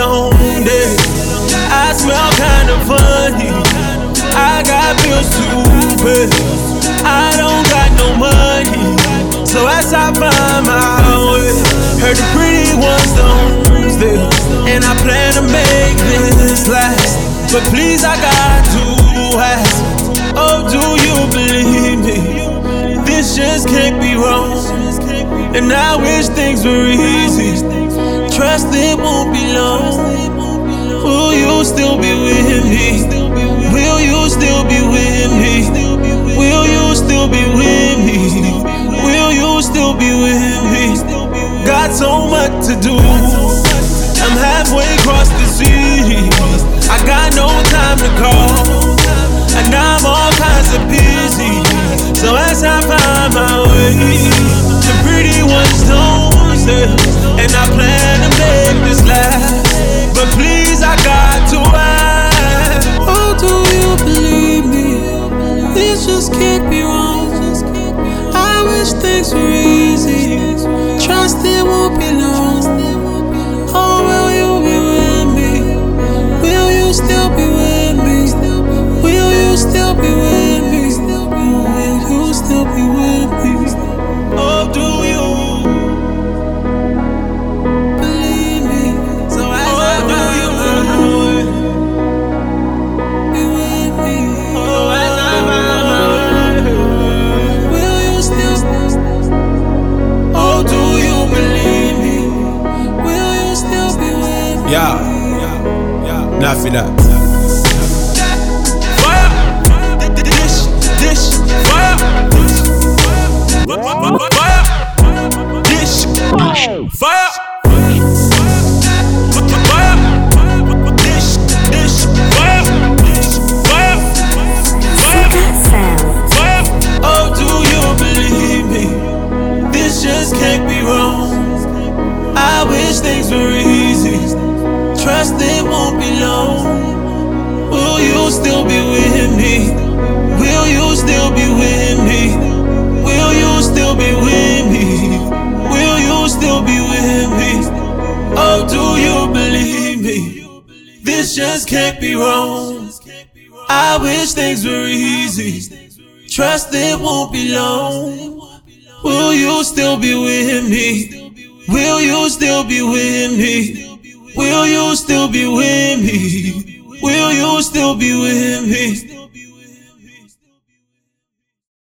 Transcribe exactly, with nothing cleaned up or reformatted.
long day. I smell kinda funny. I got bills to pay. I don't got no money, so as I find my way, heard the pretty ones don't stay, and I plan to make this last. But please, I got to ask, oh, do you believe me? This just can't be wrong, and I wish things were easy. Trust it won't be long. Will you still be with me? Will you still be with me? Will you still be with me? Will you still be with me? Got so much to do. I'm halfway across the city. I got no time to call, and I'm all kinds of busy. So as I find my way, the pretty ones don't stay, and I plan to make this last. But please, I got to ask, oh, do you believe me? This just can't be wrong. I wish things were easy. Trust it won't be long. Oh, will you be with me? Will you still be with me? Will you still be with me? Will you still be with me? Oh, do you believe me? So as oh, I do you be with me? Oh, as I find my way, will you still? Oh, do you believe me? Will you still be with me? Yeah, yeah, yeah. Not for that. Fire! Dish, dish, fire! Fire! Dish, fire! Fire! Dish, dish, fire! Fire! Fire! Fire! Oh, do you believe me? This just can't be wrong. I wish things were easy. Trust it won't be long. Will you still be with me? Will you still be with me? Will you still be with me? Will you still be with me? Oh, do you believe me? This just can't be wrong. I wish things were easy. Trust it won't be long. Will you still be with me? Will you still be with me? Will you still be with me? Will you still be with me?